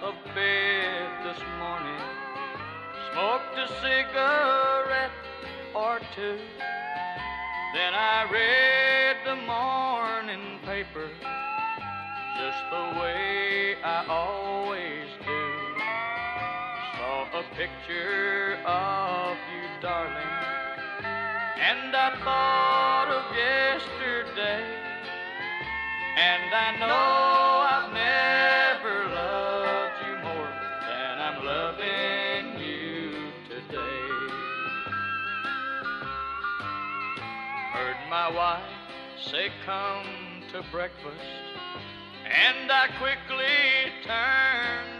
of bed this morning, smoked a cigarette or two. Then I read the morning paper just the way I always do. Saw a picture of you, darling, and I thought of yesterday. And I know I've never loved you more than I'm loving you today. Heard my wife say come to breakfast, and I quickly turned